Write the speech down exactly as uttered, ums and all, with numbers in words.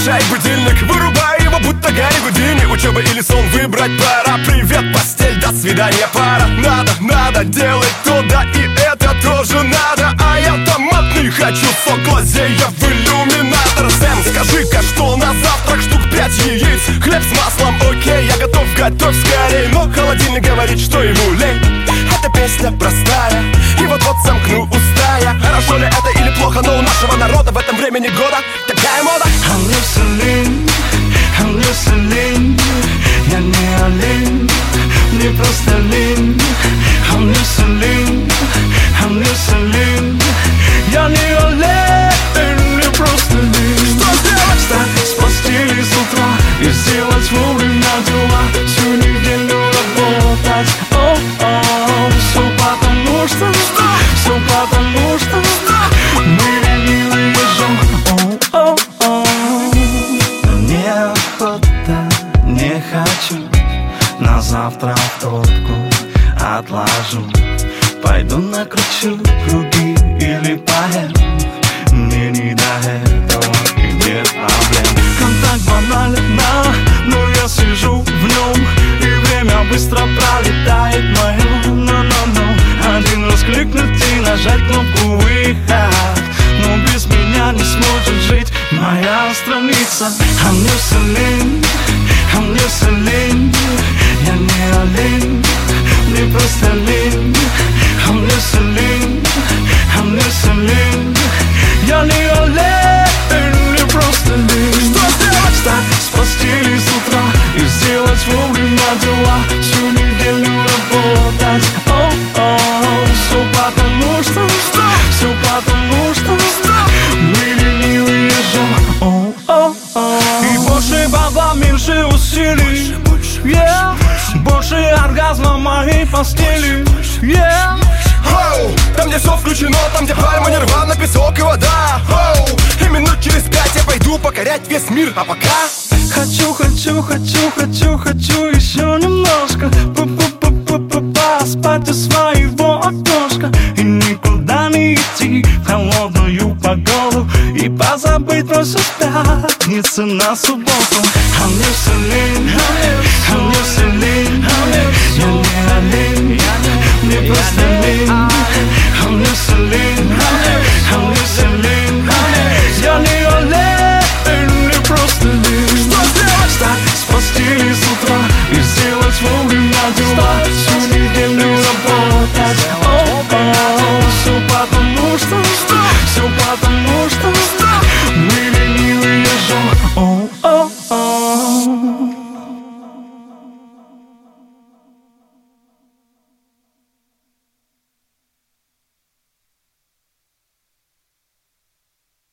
Включай будильник, вырубай его, будто Гарри Гудини. Учеба или сон, выбрать пора. Привет, постель, до свидания, пара. Надо, надо делать то, да и это тоже надо. А я томатный хочу сок, глазея в иллюминатор. Сэм, скажи-ка, что на завтрак? Штук пять яиц, хлеб с маслом, окей, я готов, готовь скорей. Но холодильник говорит, что ему лень. Эта песня простая, и вот-вот замкну уста я. Хорошо ли это или плохо, но у нашего народа в этом времени года такая мода. I'm listening, I'm listening. Я не олень, мне просто лень. I'm listening, I'm listening. Я не олень, мне просто лень. Что сделать? Встать с постели с утра и сделать вовремя дела. Всю неделю работать. О-о, все потому что, все потому что мы ленивые жен. О-о-о. Неохота, не хочу. На завтра в топку отложу. Пойду накручу круги или поем. Мне не до этого и нет проблем. Контакт банален, да, но я сижу в нем. И время быстро пролетает мое. Но-но-но. Один раз кликнуть и нажать кнопку выход. Но без меня не сможет жить моя страница. I'm listening, I'm listening. Я не олень, мне просто лень. I'm listening, I'm listening. Я не олень, мне просто лень. Что сделать? Встать с постели с утра и сделать вовремя дела. Всю неделю работать. О-о, все потому что, все потому что мы ленивые жен. О-о-о. И больше баба, меньше усилий. Yeah. Больше оргазма в моей постели. Yeah. Хоу, там где все включено, там где пальма, нирвана, песок и вода. Хоу, и минут через пять я пойду покорять весь мир, а пока хочу, хочу, хочу, хочу, хочу еще немножко П-п-п-п-п поспать у своего окошка. И никуда не идти в холодную погоду. И позабыть про все с пятницы на субботу. I'm listening, I'm listening. Я не олень, мне просто лень. I'm listening, I'm listening. Я не олень, мне просто лень. что сделать? Встать с постели с утра и сделать вовремя дела. Всю неделю